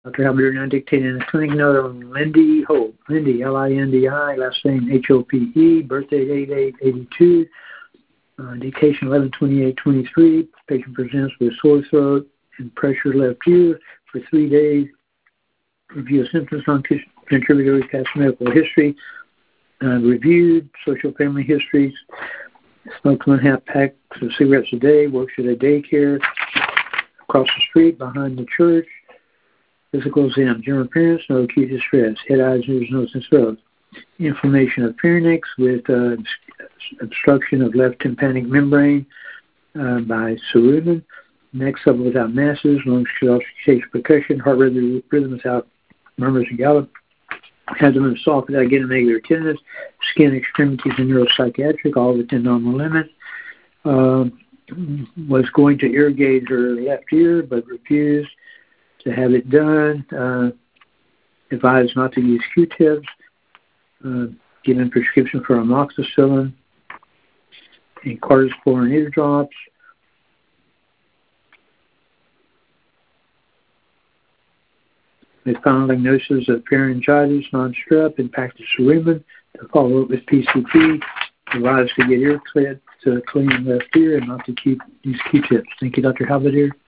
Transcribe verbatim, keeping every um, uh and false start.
Doctor Halberdier now dictating a clinic note on Lindy Hope. Lindy, L I N D I, last name H O P E, birthday eight eight eighty-two, uh, dictation eleven twenty-eight twenty-three. Patient presents with sore throat and pressure left ear for three days. Review of symptoms, non-contributory past medical history. Uh, reviewed social family histories. Smokes one half packs of cigarettes a day. Works at a daycare across the street behind the church. Physical exam. General appearance, no acute distress. Head, eyes, ears, nose, and throat. Inflammation of pharynx with uh, obstruction of left tympanic membrane uh, by cerumen. Neck suffer without masses. Lungs shakes percussion. Heart rhythm, rhythm without murmurs and gallop. Abdomen soft without getting negative tenderness. Skin, extremities, and neuropsychiatric, all within normal limits. Uh, was going to irrigate her left ear, but refused to have it done. Uh, advised not to use Q-tips. Uh, given prescription for amoxicillin and corticosteroid ear drops. They found diagnosis of pharyngitis, non-strep, impacted cerumen. To follow up with P C P, advised to get ear cleared to clean left ear and not to keep use Q-tips. Thank you, Doctor Halberdier.